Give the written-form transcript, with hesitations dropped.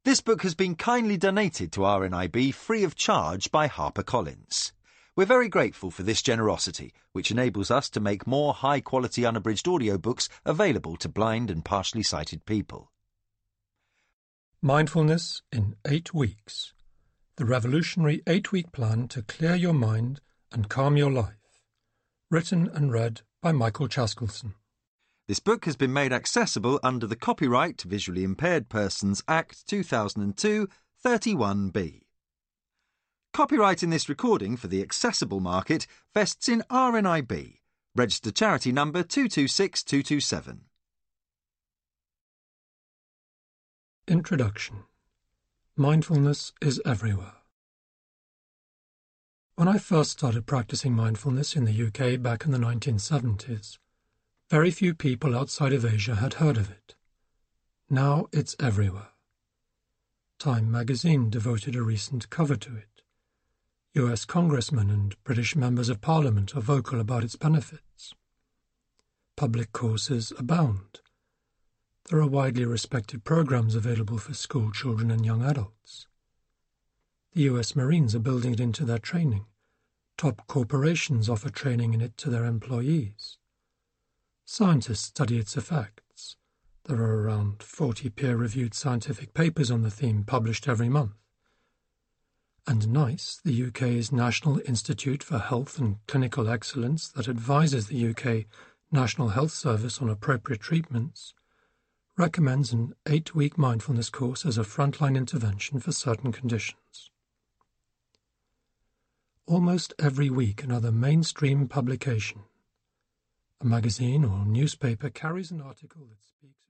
This book has been kindly donated to RNIB free of charge by HarperCollins. We're very grateful for this generosity, which enables us to make more high-quality unabridged audiobooks available to blind and partially sighted people. Mindfulness in 8 Weeks. The revolutionary 8-week plan to clear your mind and calm your life. Written and read by Michael Chaskelson. This book has been made accessible under the Copyright Visually Impaired Persons Act 2002, 31B. Copyright in this recording for the accessible market vests in RNIB, registered charity number 226227. Introduction. Mindfulness is everywhere. When I first started practicing mindfulness in the UK back in the 1970s, very few people outside of Asia had heard of it. Now it's everywhere. Time magazine devoted a recent cover to it. US congressmen and British members of Parliament are vocal about its benefits. Public courses abound. There are widely respected programs available for school children and young adults. The US Marines are building it into their training. Top corporations offer training in it to their employees. Scientists study its effects. There are around 40 peer-reviewed scientific papers on the theme published every month. And NICE, the UK's National Institute for Health and Clinical Excellence that advises the UK National Health Service on appropriate treatments, recommends an 8-week mindfulness course as a frontline intervention for certain conditions. Almost every week another mainstream publication, a magazine or newspaper, carries an article that speaks